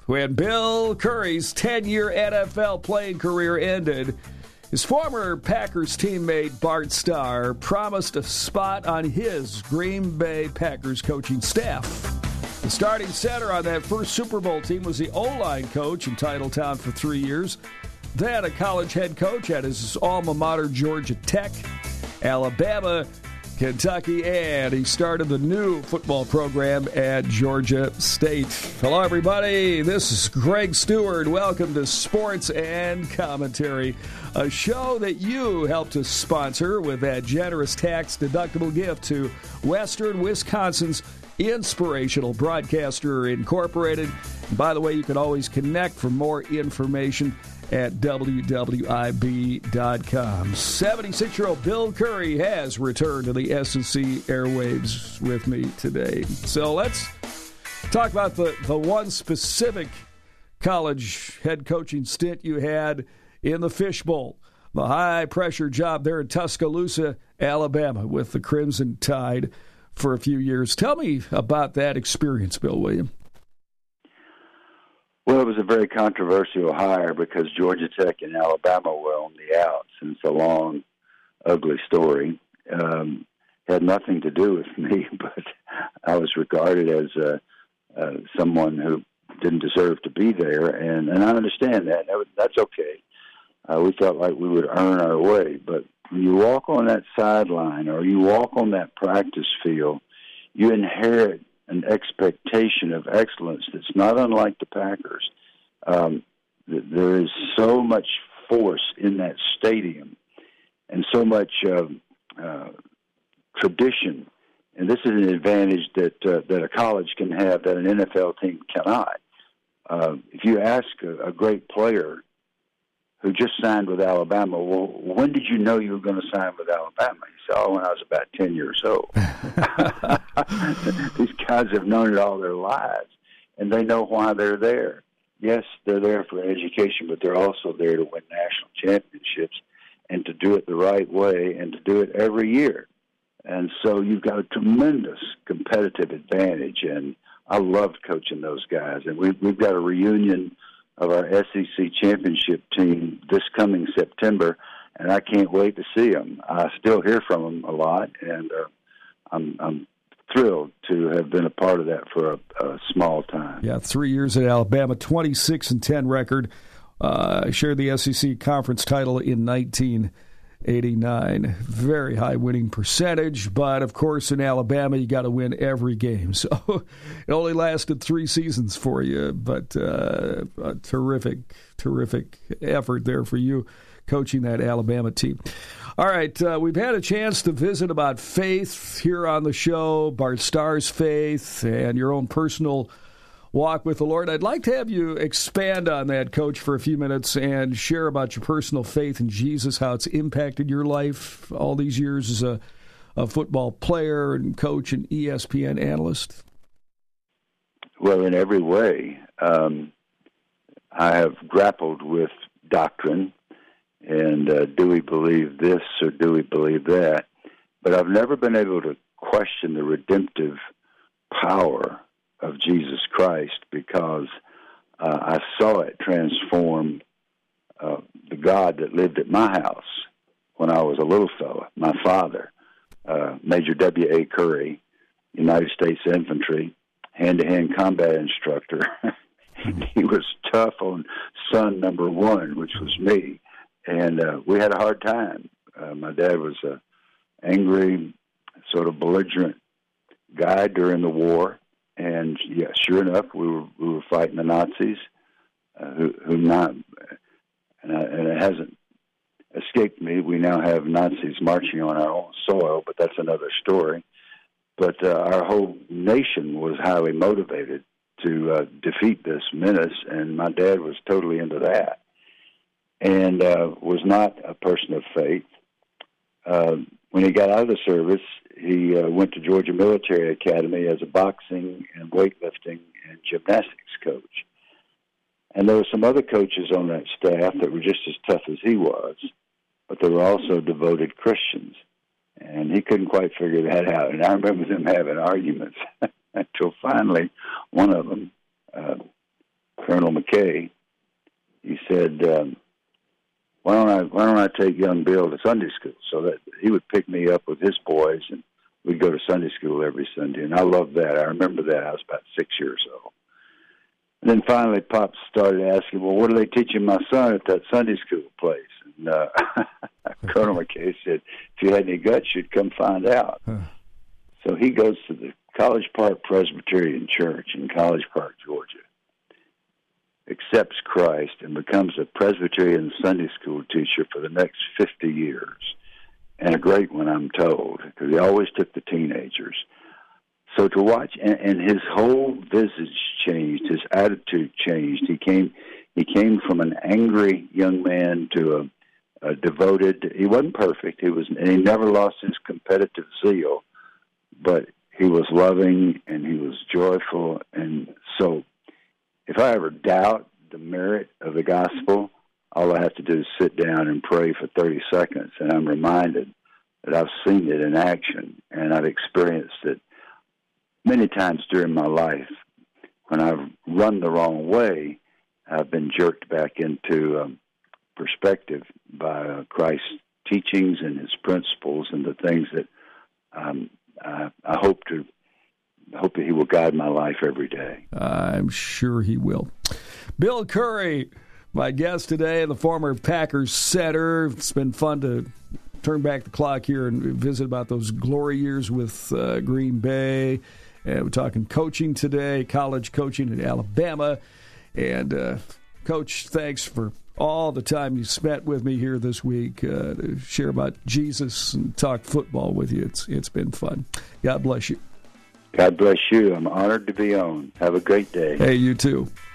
when Bill Curry's 10-year NFL playing career ended, his former Packers teammate Bart Starr promised a spot on his Green Bay Packers coaching staff. The starting center on that first Super Bowl team was the O-line coach in Titletown for 3 years, then a college head coach at his alma mater, Georgia Tech, Alabama, Kentucky, and he started the new football program at Georgia State. Hello, everybody. This is Greg Stewart. Welcome to Sports and Commentary, a show that you helped us sponsor with that generous tax-deductible gift to Western Wisconsin's Inspirational Broadcaster Incorporated. And by the way, you can always connect for more information at WWIB.com. 76-year-old Bill Curry has returned to the SEC airwaves with me today. So let's talk about the one specific college head coaching stint you had in the Fishbowl, the high-pressure job there in Tuscaloosa, Alabama, with the Crimson Tide for a few years. Tell me about that experience, Bill William. Well, it was a very controversial hire because Georgia Tech and Alabama were on the outs, and it's a long, ugly story. Had nothing to do with me, but I was regarded as someone who didn't deserve to be there, and I understand that. That's okay. We felt like we would earn our way, but when you walk on that sideline or you walk on that practice field, you inherit an expectation of excellence that's not unlike the Packers. There is so much force in that stadium and so much tradition, and this is an advantage that a college can have that an NFL team cannot. If you ask a great player who just signed with Alabama, well, when did you know you were going to sign with Alabama? He said, when I was about 10 years old. These guys have known it all their lives, and they know why they're there. Yes, they're there for education, but they're also there to win national championships and to do it the right way and to do it every year. And so you've got a tremendous competitive advantage, and I loved coaching those guys. And we've got a reunion of our SEC championship team this coming September, and I can't wait to see them. I still hear from them a lot, and I'm thrilled to have been a part of that for a small time. Yeah, 3 years at Alabama, 26-10 record. Shared the SEC conference title in 1989. Very high winning percentage, but of course in Alabama you got to win every game. So it only lasted 3 seasons for you, but a terrific effort there for you coaching that Alabama team. All right, we've had a chance to visit about faith here on the show, Bart Starr's faith, and your own personal walk with the Lord. I'd like to have you expand on that, Coach, for a few minutes and share about your personal faith in Jesus, how it's impacted your life all these years as a football player and coach and ESPN analyst. Well, in every way, I have grappled with doctrine and do we believe this or do we believe that? But I've never been able to question the redemptive power of Jesus Christ because I saw it transform the God that lived at my house when I was a little fella, my father, Major W.A. Curry, United States Infantry, hand-to-hand combat instructor. He was tough on son number one, which was me, and we had a hard time. My dad was an angry, sort of belligerent guy during the war. And yeah, sure enough, we were fighting the Nazis, and it hasn't escaped me. We now have Nazis marching on our own soil, but that's another story. But our whole nation was highly motivated to defeat this menace, and my dad was totally into that, and was not a person of faith. When he got out of the service, he went to Georgia Military Academy as a boxing and weightlifting and gymnastics coach. And there were some other coaches on that staff that were just as tough as he was, but they were also devoted Christians. And he couldn't quite figure that out. And I remember them having arguments until finally one of them Colonel McKay, he said, why don't I take young Bill to Sunday school? So that he would pick me up with his boys, and we'd go to Sunday school every Sunday. And I loved that. I remember that. I was about 6 years old. And then finally, Pop started asking, well, what are they teaching my son at that Sunday school place? And Colonel McKay said, if you had any guts, you'd come find out. So he goes to the College Park Presbyterian Church in College Park, Georgia, accepts Christ, and becomes a Presbyterian Sunday school teacher for the next 50 years. And a great one, I'm told, because he always took the teenagers. So to watch, and his whole visage changed, his attitude changed. He came from an angry young man to a devoted. He wasn't perfect. And he never lost his competitive zeal, but he was loving and he was joyful. And so, if I ever doubt the merit of the gospel, all I have to do is sit down and pray for 30 seconds, and I'm reminded that I've seen it in action, and I've experienced it many times during my life. When I've run the wrong way, I've been jerked back into perspective by Christ's teachings and his principles and the things that I hope that he will guide my life every day. I'm sure he will. Bill Curry, my guest today, the former Packers center. It's been fun to turn back the clock here and visit about those glory years with Green Bay. And we're talking coaching today, college coaching in Alabama. And, Coach, thanks for all the time you spent with me here this week to share about Jesus and talk football with you. It's been fun. God bless you. God bless you. I'm honored to be on. Have a great day. Hey, you too.